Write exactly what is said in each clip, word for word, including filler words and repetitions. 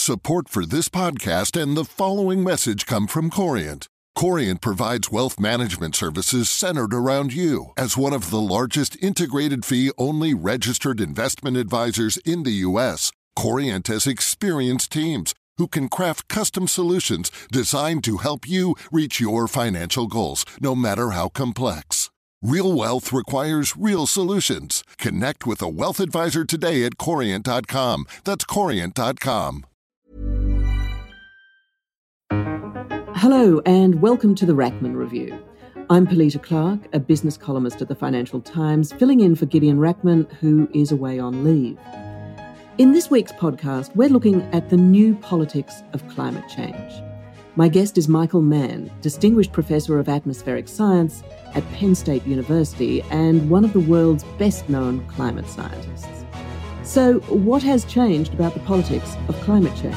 Support for this podcast and the following message come from Corient. Corient provides wealth management services centered around you. As one of the largest integrated fee-only registered investment advisors in the U S, Corient has experienced teams who can craft custom solutions designed to help you reach your financial goals, no matter how complex. Real wealth requires real solutions. Connect with a wealth advisor today at corient dot com. That's corient dot com. Hello and welcome to the Rachman Review. I'm Polita Clark, a business columnist at the Financial Times, filling in for Gideon Rachman, who is away on leave. In this week's podcast, we're looking at the new politics of climate change. My guest is Michael Mann, Distinguished Professor of Atmospheric Science at Penn State University and one of the world's best-known climate scientists. So, what has changed about the politics of climate change?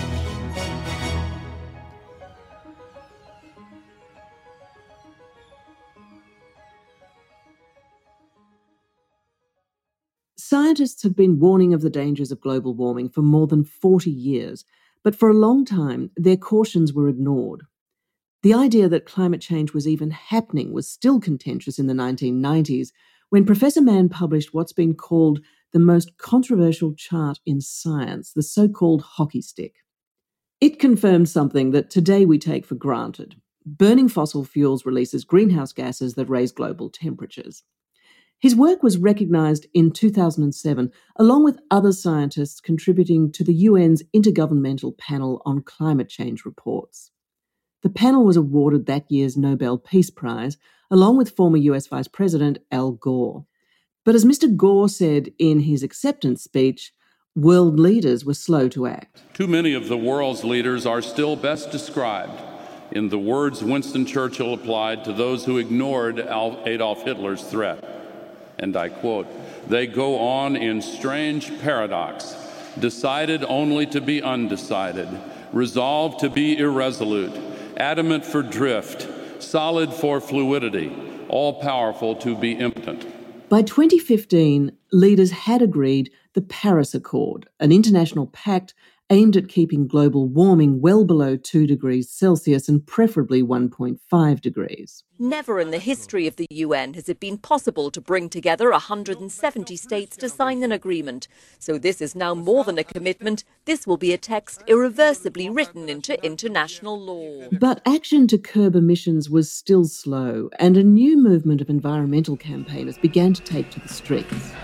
Scientists have been warning of the dangers of global warming for more than forty years, but for a long time, their cautions were ignored. The idea that climate change was even happening was still contentious in the nineteen nineties, when Professor Mann published what's been called the most controversial chart in science, the so-called hockey stick. It confirmed something that today we take for granted. Burning fossil fuels releases greenhouse gases that raise global temperatures. His work was recognised in two thousand seven, along with other scientists contributing to the U N's Intergovernmental Panel on Climate Change reports. The panel was awarded that year's Nobel Peace Prize, along with former U S Vice President Al Gore. But as Mister Gore said in his acceptance speech, world leaders were slow to act. Too many of the world's leaders are still best described in the words Winston Churchill applied to those who ignored Adolf Hitler's threat. And I quote, "They go on in strange paradox, decided only to be undecided, resolved to be irresolute, adamant for drift, solid for fluidity, all-powerful to be impotent." By twenty fifteen, leaders had agreed the Paris Accord, an international pact aimed at keeping global warming well below two degrees Celsius and preferably one point five degrees. Never in the history of the U N has it been possible to bring together one hundred seventy states to sign an agreement. So this is now more than a commitment. This will be a text irreversibly written into international law. But action to curb emissions was still slow, and a new movement of environmental campaigners began to take to the streets.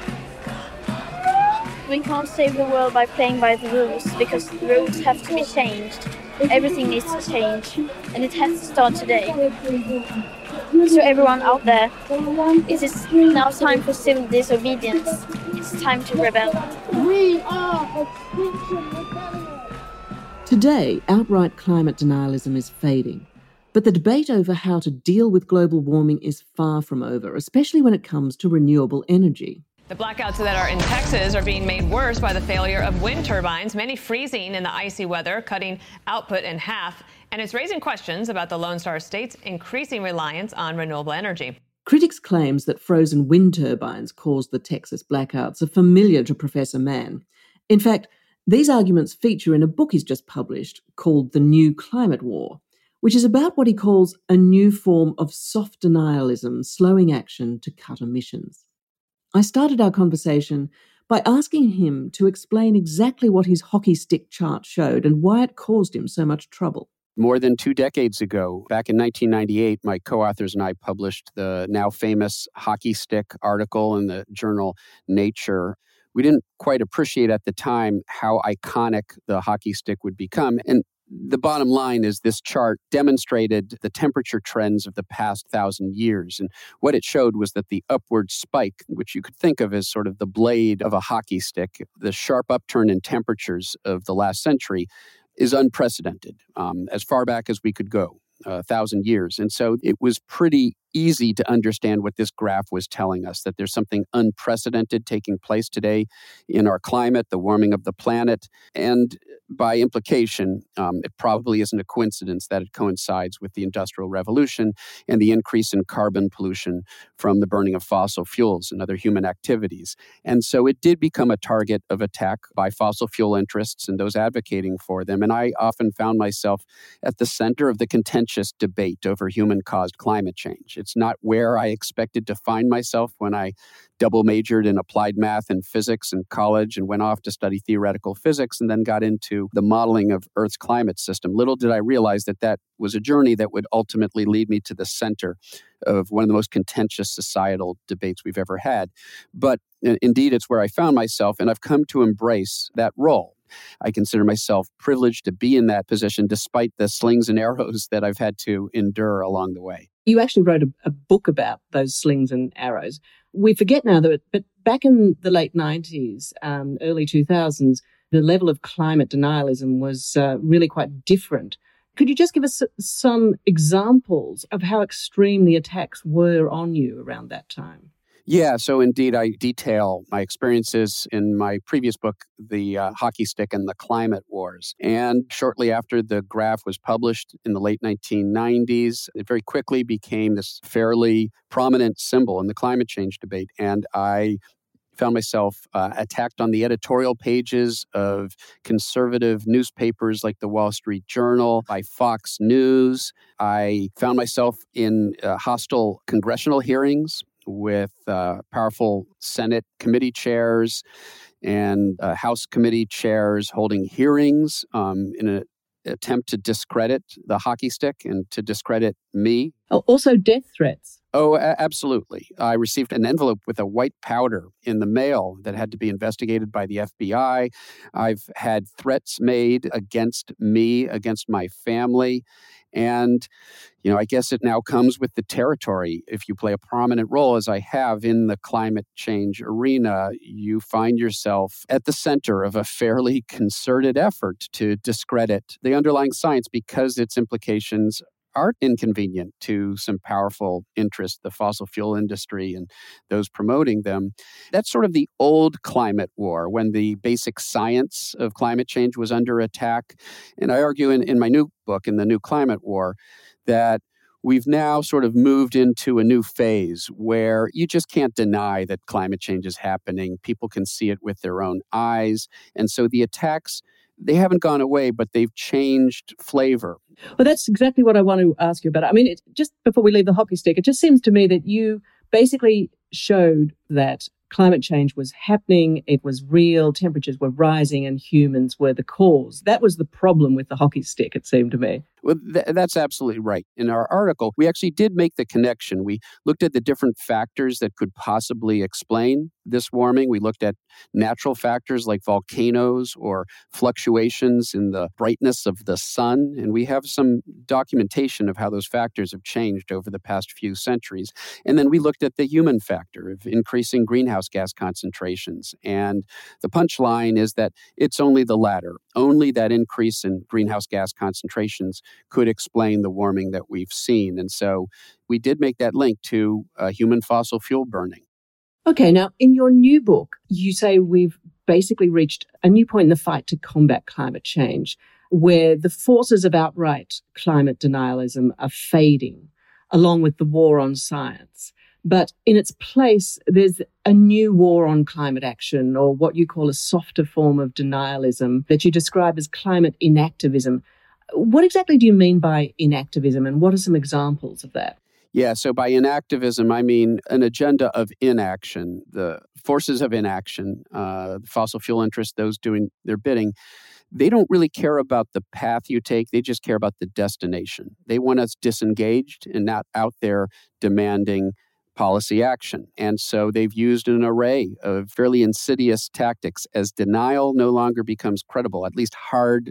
We can't save the world by playing by the rules, because the rules have to be changed. Everything needs to change, and it has to start today. So everyone out there, it is now time for civil disobedience. It's time to rebel. We are Extinction Rebellion. Today, outright climate denialism is fading. But the debate over how to deal with global warming is far from over, especially when it comes to renewable energy. The blackouts that are in Texas are being made worse by the failure of wind turbines, many freezing in the icy weather, cutting output in half. And it's raising questions about the Lone Star State's increasing reliance on renewable energy. Critics' claims that frozen wind turbines caused the Texas blackouts are familiar to Professor Mann. In fact, these arguments feature in a book he's just published called The New Climate War, which is about what he calls a new form of soft denialism, slowing action to cut emissions. I started our conversation by asking him to explain exactly what his hockey stick chart showed and why it caused him so much trouble. More than two decades ago, back in nineteen ninety-eight, my co-authors and I published the now famous hockey stick article in the journal Nature. We didn't quite appreciate at the time how iconic the hockey stick would become. And the bottom line is this chart demonstrated the temperature trends of the past thousand years. And what it showed was that the upward spike, which you could think of as sort of the blade of a hockey stick, the sharp upturn in temperatures of the last century, is unprecedented, um, as far back as we could go, a thousand years. And so it was pretty easy to understand what this graph was telling us, that there's something unprecedented taking place today in our climate, the warming of the planet. And by implication, um, it probably isn't a coincidence that it coincides with the Industrial Revolution and the increase in carbon pollution from the burning of fossil fuels and other human activities. And so it did become a target of attack by fossil fuel interests and those advocating for them. And I often found myself at the center of the contentious debate over human-caused climate change. It's not where I expected to find myself when I double majored in applied math and physics in college and went off to study theoretical physics and then got into the modeling of Earth's climate system. Little did I realize that that was a journey that would ultimately lead me to the center of one of the most contentious societal debates we've ever had. But uh, indeed, it's where I found myself, and I've come to embrace that role. I consider myself privileged to be in that position despite the slings and arrows that I've had to endure along the way. You actually wrote a, a book about those slings and arrows. We forget now that, but back in the late nineties, um, early two thousands, the level of climate denialism was uh, really quite different. Could you just give us some examples of how extreme the attacks were on you around that time? Yeah, so indeed, I detail my experiences in my previous book, The uh, Hockey Stick and the Climate Wars. And shortly after the graph was published in the late nineteen nineties, it very quickly became this fairly prominent symbol in the climate change debate. And I found myself uh, attacked on the editorial pages of conservative newspapers like the Wall Street Journal, by Fox News. I found myself in uh, hostile congressional hearings with uh, powerful Senate committee chairs and uh, House committee chairs holding hearings um, in an attempt to discredit the hockey stick and to discredit me. Oh, also death threats. Oh, a- absolutely. I received an envelope with a white powder in the mail that had to be investigated by the F B I. I've had threats made against me, against my family. And, you know, I guess it now comes with the territory. If you play a prominent role, as I have in the climate change arena, you find yourself at the center of a fairly concerted effort to discredit the underlying science because its implications aren't inconvenient to some powerful interests, the fossil fuel industry and those promoting them. That's sort of the old climate war, when the basic science of climate change was under attack. And I argue in, in my new book, in The New Climate War, that we've now sort of moved into a new phase where you just can't deny that climate change is happening. People can see it with their own eyes. And so the attacks, they haven't gone away, but they've changed flavor. Well, that's exactly what I want to ask you about. I mean, it, just before we leave the hockey stick, it just seems to me that you basically showed that climate change was happening, it was real, temperatures were rising, and humans were the cause. That was the problem with the hockey stick, it seemed to me. Well, th- that's absolutely right. In our article, we actually did make the connection. We looked at the different factors that could possibly explain this warming. We looked at natural factors like volcanoes or fluctuations in the brightness of the sun. And we have some documentation of how those factors have changed over the past few centuries. And then we looked at the human factor of increasing greenhouse gas concentrations. And the punchline is that it's only the latter. Only that increase in greenhouse gas concentrations could explain the warming that we've seen. And so we did make that link to uh, human fossil fuel burning. Okay, now in your new book, you say we've basically reached a new point in the fight to combat climate change, where the forces of outright climate denialism are fading, along with the war on science. But in its place, there's a new war on climate action, or what you call a softer form of denialism that you describe as climate inactivism. What exactly do you mean by inactivism, and what are some examples of that? Yeah, so by inactivism, I mean an agenda of inaction, the forces of inaction, uh, the fossil fuel interests, those doing their bidding. They don't really care about the path you take. They just care about the destination. They want us disengaged and not out there demanding policy action. And so they've used an array of fairly insidious tactics as denial no longer becomes credible, at least hard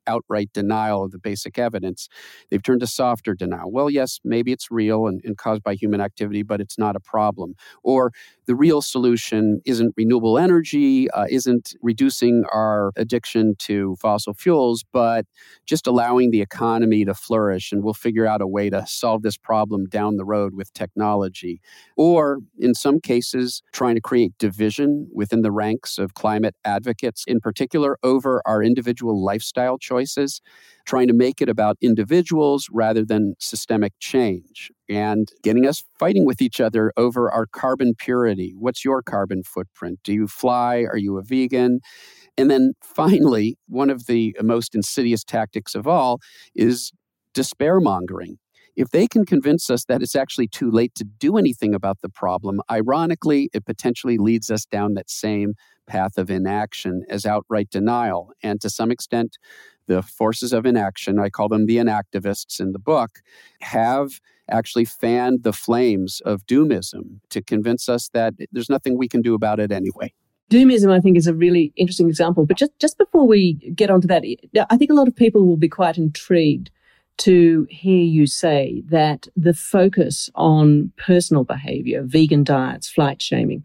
outright denial of the basic evidence. They've turned to softer denial. Well, yes, maybe it's real and, and caused by human activity, but it's not a problem. Or the real solution isn't renewable energy, uh, isn't reducing our addiction to fossil fuels, but just allowing the economy to flourish, and we'll figure out a way to solve this problem down the road with technology. Or, in some cases, trying to create division within the ranks of climate advocates, in particular over our individual lifestyle choices, trying to make it about individuals rather than systemic change, and getting us fighting with each other over our carbon purity. What's your carbon footprint? Do you fly? Are you a vegan? And then finally, one of the most insidious tactics of all is despair mongering. If they can convince us that it's actually too late to do anything about the problem, ironically, it potentially leads us down that same path of inaction as outright denial. And to some extent, the forces of inaction, I call them the inactivists in the book, have actually fanned the flames of doomism to convince us that there's nothing we can do about it anyway. Doomism, I think, is a really interesting example. But just, just before we get onto that, I think a lot of people will be quite intrigued to hear you say that the focus on personal behavior, vegan diets, flight shaming,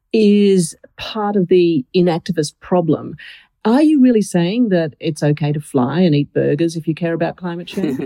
is part of the inactivist problem. Are you really saying that it's okay to fly and eat burgers if you care about climate change?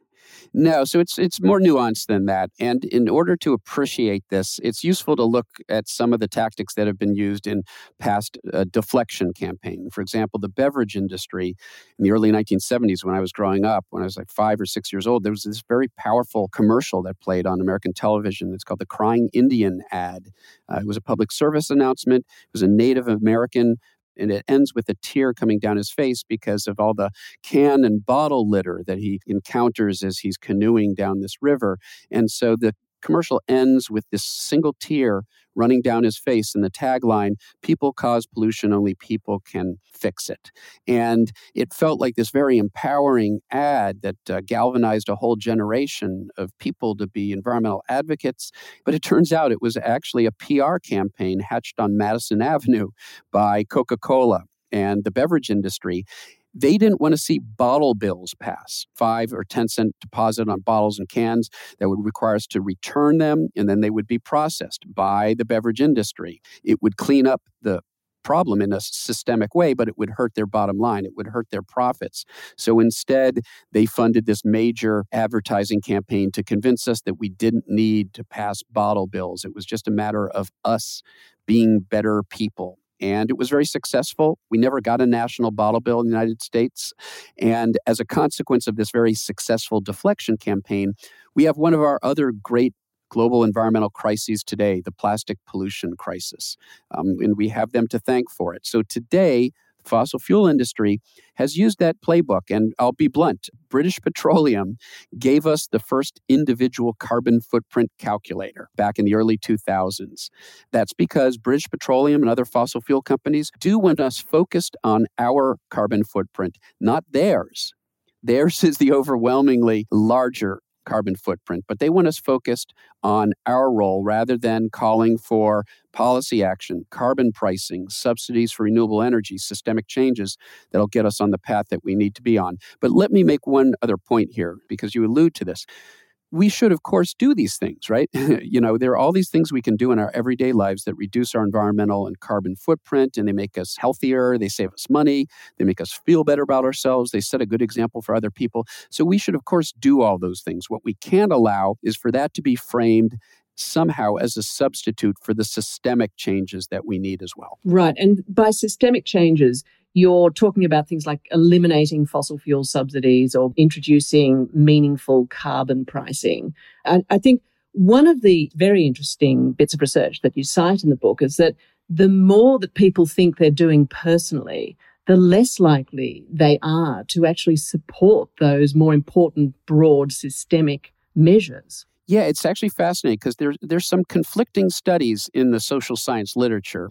No, so it's it's more nuanced than that. And in order to appreciate this, it's useful to look at some of the tactics that have been used in past uh, deflection campaigns. For example, the beverage industry in the early nineteen seventies, when I was growing up, when I was like five or six years old, there was this very powerful commercial that played on American television. It's called the Crying Indian ad. Uh, it was a public service announcement. It was a Native American, and it ends with a tear coming down his face because of all the can and bottle litter that he encounters as he's canoeing down this river. And so the commercial ends with this single tear running down his face, and the tagline, "People cause pollution, only people can fix it." And it felt like this very empowering ad that uh, galvanized a whole generation of people to be environmental advocates. But it turns out it was actually a P R campaign hatched on Madison Avenue by Coca-Cola and the beverage industry. They didn't want to see bottle bills pass, five or ten cent deposit on bottles and cans that would require us to return them, and then they would be processed by the beverage industry. It would clean up the problem in a systemic way, but it would hurt their bottom line. It would hurt their profits. So instead, they funded this major advertising campaign to convince us that we didn't need to pass bottle bills. It was just a matter of us being better people. And it was very successful. We never got a national bottle bill in the United States. And as a consequence of this very successful deflection campaign, we have one of our other great global environmental crises today, the plastic pollution crisis. Um, and we have them to thank for it. So today, the fossil fuel industry has used that playbook. And I'll be blunt, British Petroleum gave us the first individual carbon footprint calculator back in the early two thousands. That's because British Petroleum and other fossil fuel companies do want us focused on our carbon footprint, not theirs. Theirs is the overwhelmingly larger carbon footprint, but they want us focused on our role rather than calling for policy action, carbon pricing, subsidies for renewable energy, systemic changes that'll get us on the path that we need to be on. But let me make one other point here, because you allude to this. We should, of course, do these things, right? You know, there are all these things we can do in our everyday lives that reduce our environmental and carbon footprint, and they make us healthier, they save us money, they make us feel better about ourselves, they set a good example for other people. So we should, of course, do all those things. What we can't allow is for that to be framed somehow as a substitute for the systemic changes that we need as well. Right. And by systemic changes, you're talking about things like eliminating fossil fuel subsidies or introducing meaningful carbon pricing. And I think one of the very interesting bits of research that you cite in the book is that the more that people think they're doing personally, the less likely they are to actually support those more important, broad, systemic measures. Yeah, it's actually fascinating because there's there's some conflicting studies in the social science literature.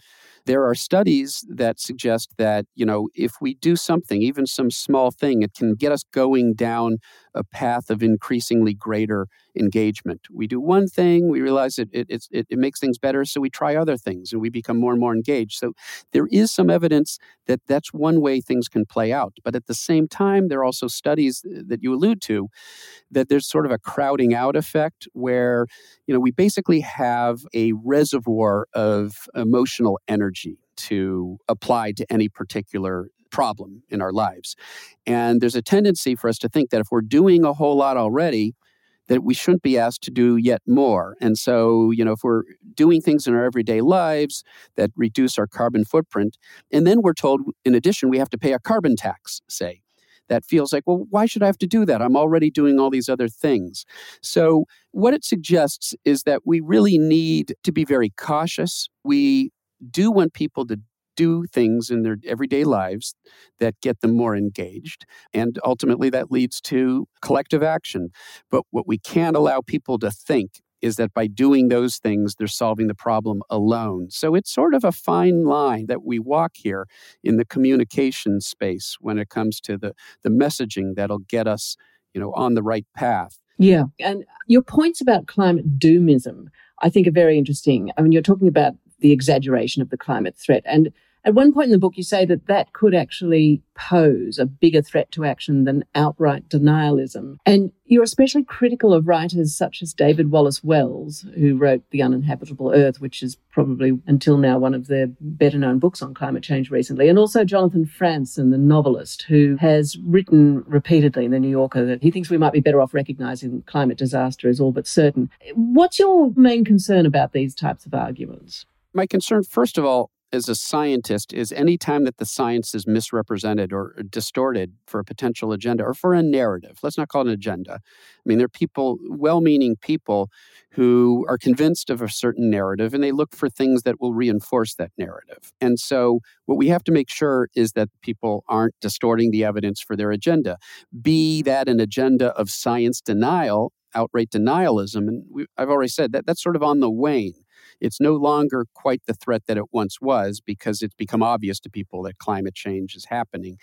There are studies that suggest that, you know, if we do something, even some small thing, it can get us going down a path of increasingly greater engagement. We do one thing, we realize it, it, it, it makes things better, so we try other things and we become more and more engaged. So there is some evidence that that's one way things can play out. But at the same time, there are also studies that you allude to that there's sort of a crowding out effect where, you know, we basically have a reservoir of emotional energy to apply to any particular problem in our lives. And there's a tendency for us to think that if we're doing a whole lot already, that we shouldn't be asked to do yet more. And so, you know, if we're doing things in our everyday lives that reduce our carbon footprint, and then we're told, in addition, we have to pay a carbon tax, say, that feels like, well, why should I have to do that? I'm already doing all these other things. So what it suggests is that we really need to be very cautious. We do want people to do things in their everyday lives that get them more engaged. And ultimately that leads to collective action. But what we can't allow people to think is that by doing those things, they're solving the problem alone. So it's sort of a fine line that we walk here in the communication space when it comes to the, the messaging that'll get us, you know, on the right path. Yeah. And your points about climate doomism, I think, are very interesting. I mean, you're talking about the exaggeration of the climate threat. And at one point in the book, you say that that could actually pose a bigger threat to action than outright denialism. And you're especially critical of writers such as David Wallace Wells, who wrote The Uninhabitable Earth, which is probably until now one of the better-known books on climate change recently, and also Jonathan Franzen, the novelist, who has written repeatedly in The New Yorker that he thinks we might be better off recognising climate disaster as all but certain. What's your main concern about these types of arguments? My concern, first of all, as a scientist, is any time that the science is misrepresented or distorted for a potential agenda or for a narrative. Let's not call it an agenda. I mean, there are people, well-meaning people, who are convinced of a certain narrative, and they look for things that will reinforce that narrative. And so what we have to make sure is that people aren't distorting the evidence for their agenda. Be that an agenda of science denial, outright denialism, and we, I've already said that that's sort of on the wane. It's no longer quite the threat that it once was because it's become obvious to people that climate change is happening.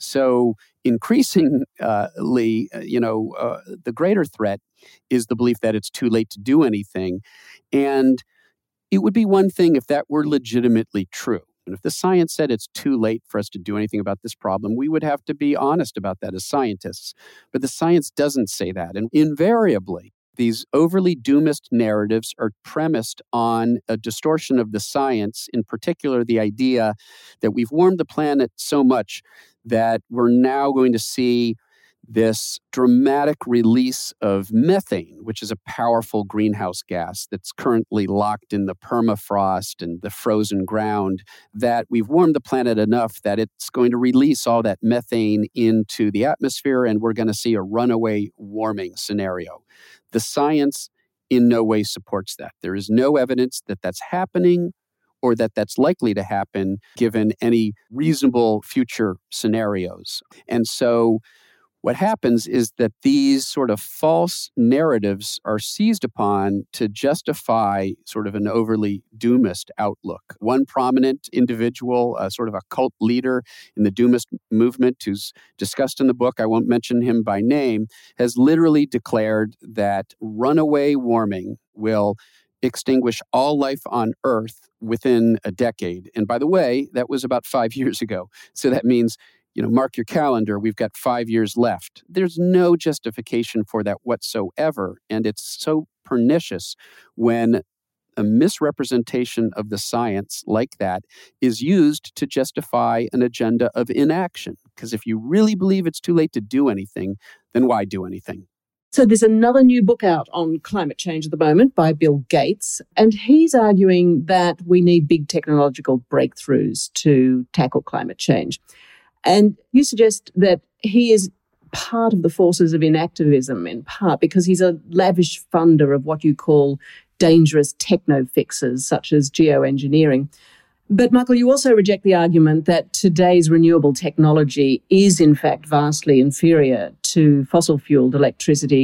So increasingly, uh, you know, uh, the greater threat is the belief that it's too late to do anything. And it would be one thing if that were legitimately true. And if the science said it's too late for us to do anything about this problem, we would have to be honest about that as scientists. But the science doesn't say that. And invariably, these overly doomist narratives are premised on a distortion of the science, in particular the idea that we've warmed the planet so much that we're now going to see this dramatic release of methane, which is a powerful greenhouse gas that's currently locked in the permafrost and the frozen ground, that we've warmed the planet enough that it's going to release all that methane into the atmosphere and we're going to see a runaway warming scenario. The science in no way supports that. There is no evidence that that's happening or that that's likely to happen given any reasonable future scenarios. And so what happens is that these sort of false narratives are seized upon to justify sort of an overly doomist outlook. One prominent individual, uh, sort of a cult leader in the doomist movement who's discussed in the book, I won't mention him by name, has literally declared that runaway warming will extinguish all life on Earth within a decade. And by the way, that was about five years ago. So that means, you know, mark your calendar, we've got five years left. There's no justification for that whatsoever. And it's so pernicious when a misrepresentation of the science like that is used to justify an agenda of inaction. Because if you really believe it's too late to do anything, then why do anything? So there's another new book out on climate change at the moment by Bill Gates, and he's arguing that we need big technological breakthroughs to tackle climate change. And you suggest that he is part of the forces of inactivism, in part because he's a lavish funder of what you call dangerous techno-fixes, such as geoengineering. But, Michael, you also reject the argument that today's renewable technology is, in fact, vastly inferior to fossil-fueled electricity,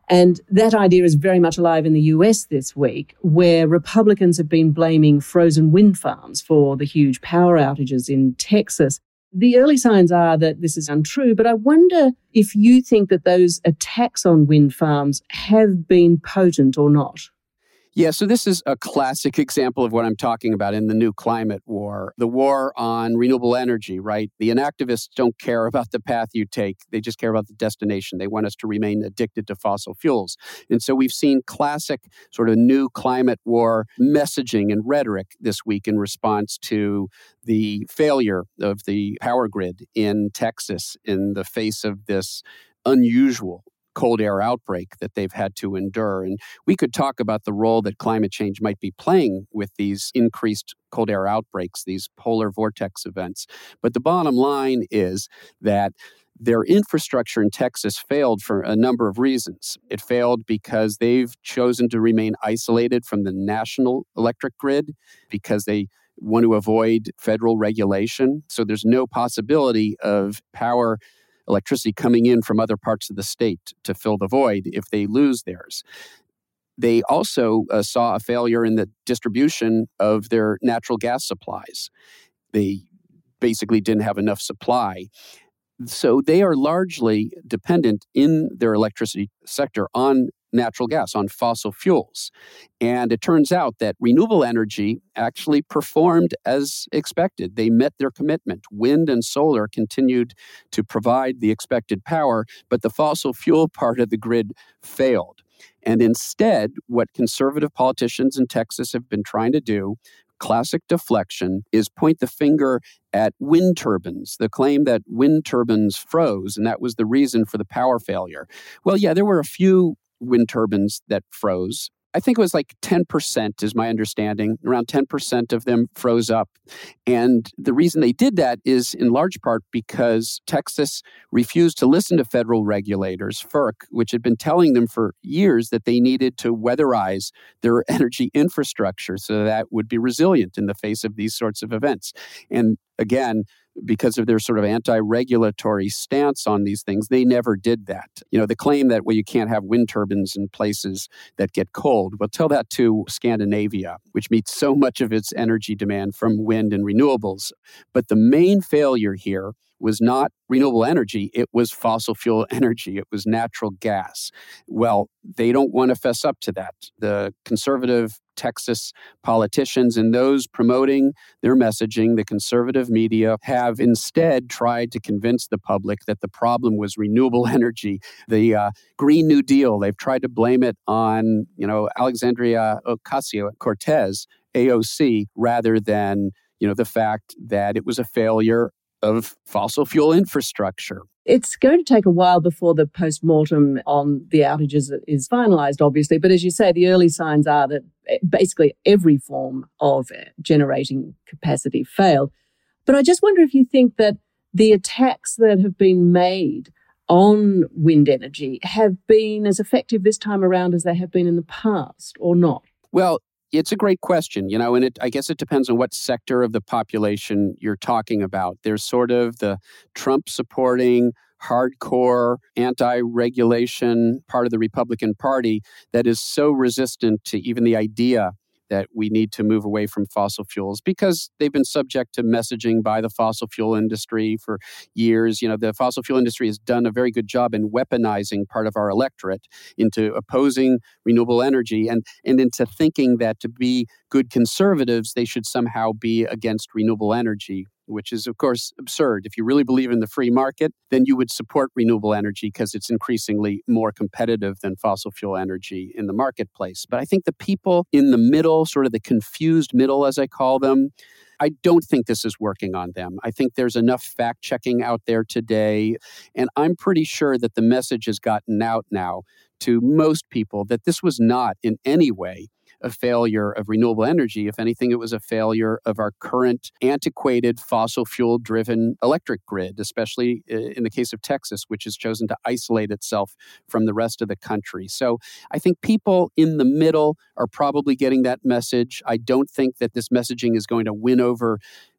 And that idea is very much alive in the U S this week, where Republicans have been blaming frozen wind farms for the huge power outages in Texas. The early signs are that this is untrue, but I wonder if you think that those attacks on wind farms have been potent or not. Yeah, so this is a classic example of what I'm talking about in the new climate war, the war on renewable energy, right? The inactivists don't care about the path you take. They just care about the destination. They want us to remain addicted to fossil fuels. And so we've seen classic sort of new climate war messaging and rhetoric this week in response to the failure of the power grid in Texas in the face of this unusual cold air outbreak that they've had to endure. And we could talk about the role that climate change might be playing with these increased cold air outbreaks, these polar vortex events. But the bottom line is that their infrastructure in Texas failed for a number of reasons. It failed because they've chosen to remain isolated from the national electric grid because they want to avoid federal regulation. So there's no possibility of power electricity coming in from other parts of the state to fill the void if they lose theirs. They also uh, saw a failure in the distribution of their natural gas supplies. They basically didn't have enough supply. So they are largely dependent in their electricity sector on natural gas, on fossil fuels. And it turns out that renewable energy actually performed as expected. They met their commitment. Wind and solar continued to provide the expected power, but the fossil fuel part of the grid failed. And instead, what conservative politicians in Texas have been trying to do, classic deflection, is point the finger at wind turbines, the claim that wind turbines froze, and that was the reason for the power failure. Well, yeah, there were a few wind turbines that froze. I think it was like ten percent is my understanding. Around ten percent of them froze up. And the reason they did that is in large part because Texas refused to listen to federal regulators, FERC, which had been telling them for years that they needed to weatherize their energy infrastructure so that would be resilient in the face of these sorts of events. And again, because of their sort of anti-regulatory stance on these things, they never did that. You know, the claim that, well, you can't have wind turbines in places that get cold, well, tell that to Scandinavia, which meets so much of its energy demand from wind and renewables. But the main failure here was not renewable energy, it was fossil fuel energy, it was natural gas. Well, they don't want to fess up to that. The conservative Texas politicians and those promoting their messaging, the conservative media, have instead tried to convince the public that the problem was renewable energy. The uh, Green New Deal, they've tried to blame it on, you know, Alexandria Ocasio-Cortez, A O C, rather than, you know, the fact that it was a failure of fossil fuel infrastructure. It's going to take a while before the post-mortem on the outages is finalized, obviously. But as you say, the early signs are that basically every form of generating capacity failed. But I just wonder if you think that the attacks that have been made on wind energy have been as effective this time around as they have been in the past or not? Well, it's a great question, you know, and it, I guess it depends on what sector of the population you're talking about. There's sort of the Trump-supporting, hardcore, anti-regulation part of the Republican Party that is so resistant to even the idea that we need to move away from fossil fuels because they've been subject to messaging by the fossil fuel industry for years. You know, the fossil fuel industry has done a very good job in weaponizing part of our electorate into opposing renewable energy and, and into thinking that to be good conservatives, they should somehow be against renewable energy, which is, of course, absurd. If you really believe in the free market, then you would support renewable energy because it's increasingly more competitive than fossil fuel energy in the marketplace. But I think the people in the middle, sort of the confused middle, as I call them, I don't think this is working on them. I think there's enough fact-checking out there today, and I'm pretty sure that the message has gotten out now to most people that this was not in any way a failure of renewable energy. If anything, it was a failure of our current antiquated fossil fuel-driven electric grid, especially in the case of Texas, which has chosen to isolate itself from the rest of the country. So I think people in the middle are probably getting that message. I don't think that this messaging is going to win over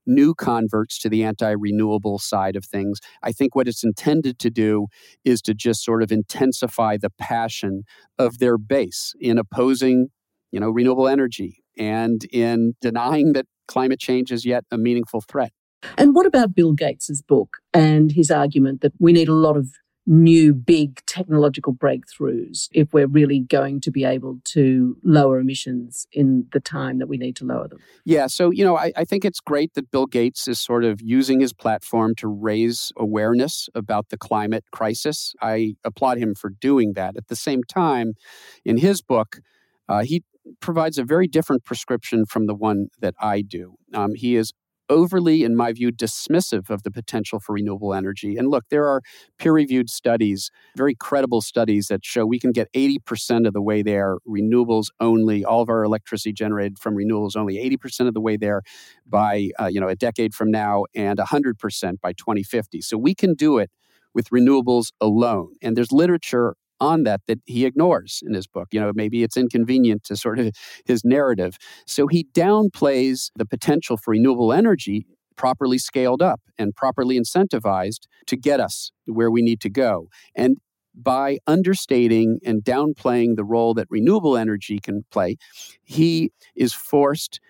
new converts to the anti-renewable side of things. I think what it's intended to do is to just sort of intensify the passion of their base in opposing, you know, renewable energy and in denying that climate change is yet a meaningful threat. And what about Bill Gates's book and his argument that we need a lot of new big technological breakthroughs if we're really going to be able to lower emissions in the time that we need to lower them? Yeah, so, you know, I, I think it's great that Bill Gates is sort of using his platform to raise awareness about the climate crisis. I applaud him for doing that. At the same time, in his book, uh, he provides a very different prescription from the one that I do. Um, he is overly, in my view, dismissive of the potential for renewable energy. And look, there are peer-reviewed studies, very credible studies that show we can get eighty percent of the way there, renewables only, all of our electricity generated from renewables only, eighty percent of the way there by uh, you know a decade from now, and one hundred percent by twenty fifty. So we can do it with renewables alone. And there's literature on that that he ignores in his book. You know, maybe it's inconvenient to sort of his narrative. So he downplays the potential for renewable energy properly scaled up and properly incentivized to get us where we need to go. And by understating and downplaying the role that renewable energy can play, he is forced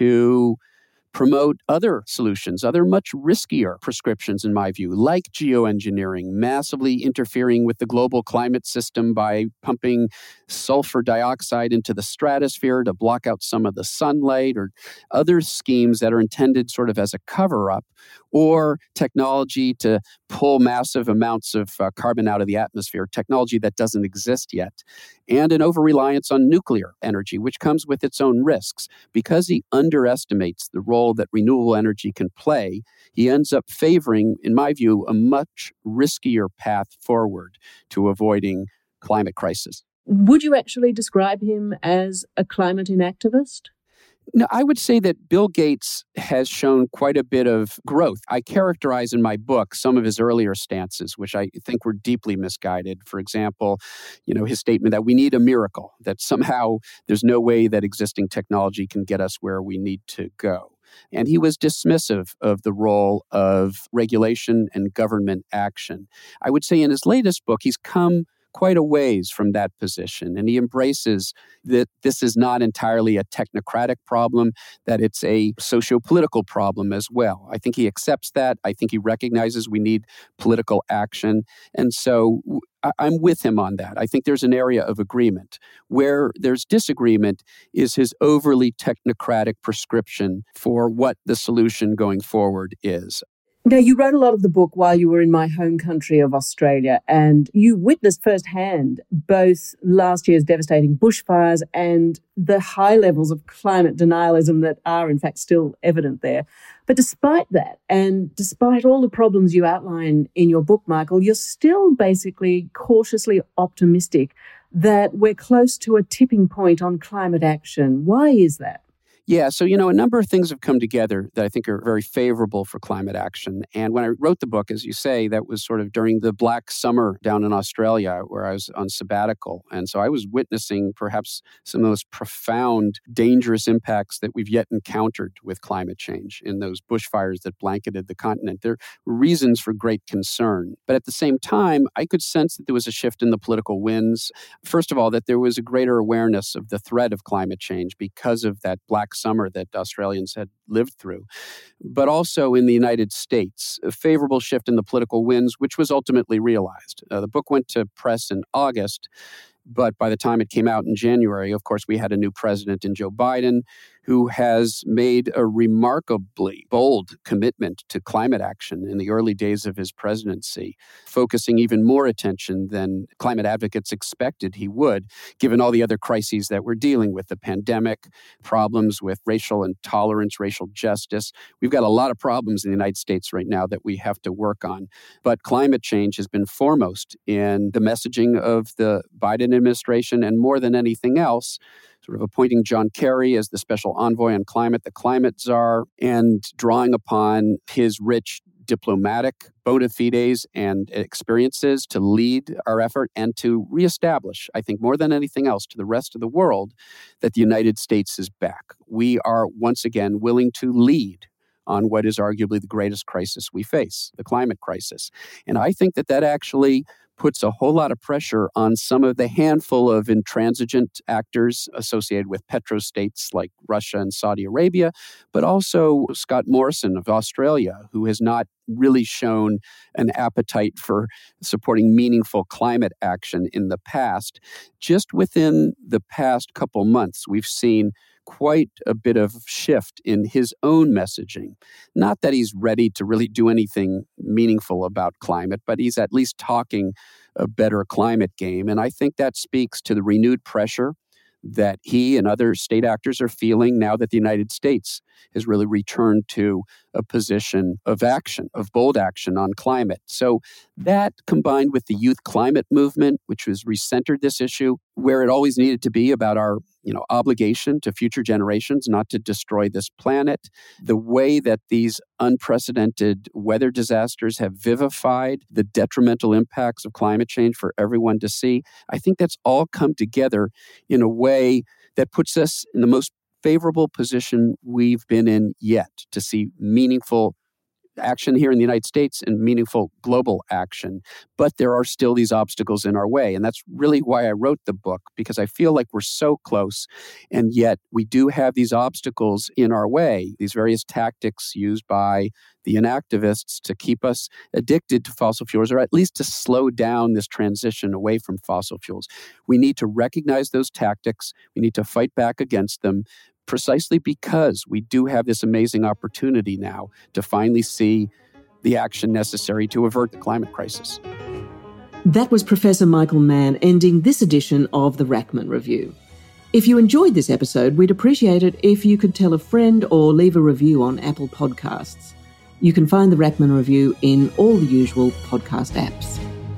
to promote other solutions, other much riskier prescriptions, in my view, like geoengineering, massively interfering with the global climate system by pumping sulfur dioxide into the stratosphere to block out some of the sunlight, or other schemes that are intended sort of as a cover-up, or technology to pull massive amounts of uh, carbon out of the atmosphere, technology that doesn't exist yet, and an over-reliance on nuclear energy, which comes with its own risks. Because he underestimates the role that renewable energy can play, he ends up favoring, in my view, a much riskier path forward to avoiding climate crisis. Would you actually describe him as a climate inactivist? No, I would say that Bill Gates has shown quite a bit of growth. I characterize in my book some of his earlier stances, which I think were deeply misguided. For example, you know, his statement that we need a miracle, that somehow there's no way that existing technology can get us where we need to go. And he was dismissive of the role of regulation and government action. I would say in his latest book, he's come quite a ways from that position. And he embraces that this is not entirely a technocratic problem, that it's a socio-political problem as well. I think he accepts that. I think he recognizes we need political action. And so I'm with him on that. I think there's an area of agreement. Where there's disagreement is his overly technocratic prescription for what the solution going forward is. Now, you wrote a lot of the book while you were in my home country of Australia, and you witnessed firsthand both last year's devastating bushfires and the high levels of climate denialism that are, in fact, still evident there. But despite that, and despite all the problems you outline in your book, Michael, you're still basically cautiously optimistic that we're close to a tipping point on climate action. Why is that? Yeah, so, you know, a number of things have come together that I think are very favorable for climate action. And when I wrote the book, as you say, that was sort of during the Black Summer down in Australia, where I was on sabbatical. And so I was witnessing perhaps some of the most profound, dangerous impacts that we've yet encountered with climate change in those bushfires that blanketed the continent. There were reasons for great concern. But at the same time, I could sense that there was a shift in the political winds. First of all, that there was a greater awareness of the threat of climate change because of that Black Summer that Australians had lived through, but also in the United States, a favorable shift in the political winds, which was ultimately realized. Uh, the book went to press in August, but by the time it came out in January, of course, we had a new president in Joe Biden, who has made a remarkably bold commitment to climate action in the early days of his presidency, focusing even more attention than climate advocates expected he would, given all the other crises that we're dealing with, the pandemic, problems with racial intolerance, racial justice. We've got a lot of problems in the United States right now that we have to work on. But climate change has been foremost in the messaging of the Biden administration, and more than anything else, sort of appointing John Kerry as the special envoy on climate, the climate czar, and drawing upon his rich diplomatic bona fides and experiences to lead our effort and to reestablish, I think more than anything else, to the rest of the world, that the United States is back. We are once again willing to lead on what is arguably the greatest crisis we face, the climate crisis. And I think that that actually puts a whole lot of pressure on some of the handful of intransigent actors associated with petrostates like Russia and Saudi Arabia, but also Scott Morrison of Australia, who has not really shown an appetite for supporting meaningful climate action in the past. Just within the past couple months, we've seen quite a bit of shift in his own messaging. Not that he's ready to really do anything meaningful about climate, but he's at least talking a better climate game. And I think that speaks to the renewed pressure that he and other state actors are feeling now that the United States has really returned to a position of action, of bold action on climate. So that combined with the youth climate movement, which has recentered this issue, where it always needed to be about our you know, obligation to future generations not to destroy this planet, the way that these unprecedented weather disasters have vivified the detrimental impacts of climate change for everyone to see, I think that's all come together in a way that puts us in the most favorable position we've been in yet to see meaningful action here in the United States and meaningful global action. But there are still these obstacles in our way. And that's really why I wrote the book, because I feel like we're so close. And yet we do have these obstacles in our way, these various tactics used by the inactivists to keep us addicted to fossil fuels, or at least to slow down this transition away from fossil fuels. We need to recognize those tactics. We need to fight back against them, precisely because we do have this amazing opportunity now to finally see the action necessary to avert the climate crisis. That was Professor Michael Mann ending this edition of the Rachman Review. If you enjoyed this episode, we'd appreciate it if you could tell a friend or leave a review on Apple Podcasts. You can find the Rachman Review in all the usual podcast apps.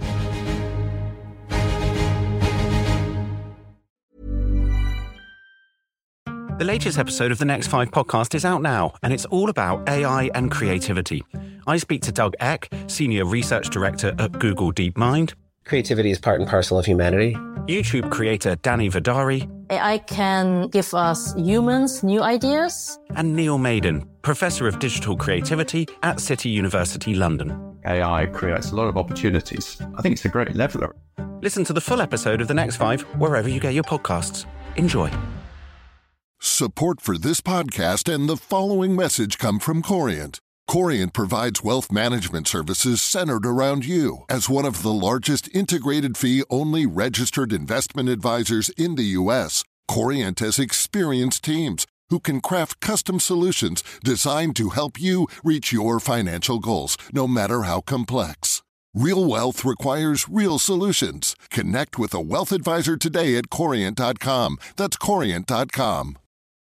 The latest episode of the Next Five podcast is out now, and it's all about A I and creativity. I speak to Doug Eck, Senior Research Director at Google DeepMind. Creativity is part and parcel of humanity. YouTube creator Danny Vidari. A I can give us humans new ideas. And Neil Maiden, Professor of Digital Creativity at City University London. A I creates a lot of opportunities. I think it's a great leveler. Listen to the full episode of The Next Five wherever you get your podcasts. Enjoy. Support for this podcast and the following message come from Corient. Corient provides wealth management services centered around you. As one of the largest integrated fee-only registered investment advisors in the U S, Corient has experienced teams who can craft custom solutions designed to help you reach your financial goals, no matter how complex. Real wealth requires real solutions. Connect with a wealth advisor today at Corient dot com. That's Corient dot com.